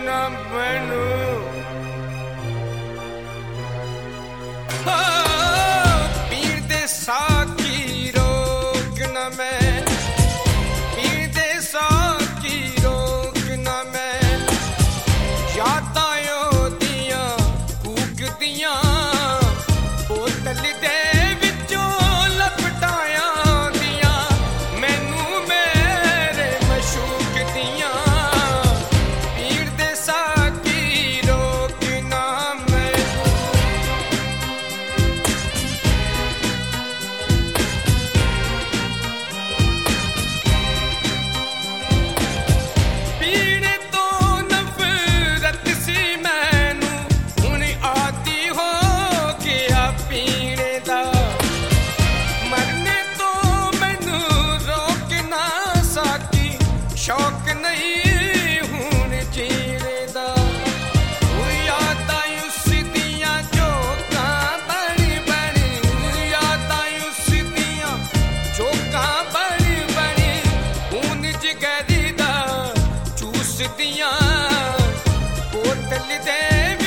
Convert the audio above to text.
ना बनू पीर दे साकी रोक ना मैं पीर दे साकी रोक ना मैं यादां ओदियां कूक दियां बोतल दे विचों लपटाया दियां मैनू मेरे मशूक दियां पीर दे साकी रोक ना मैं पीने तो नफरत सी मैनू हुण आदी हो गया पीने दा मरने तो मैनू रोक ना सकी शौक नहीं हुण जीने दा यादां उस दियां जोकां बनी बनी यादां उस दियां जोकां बनी बनी हुण जिगरी दा चूस दियां बोतल दे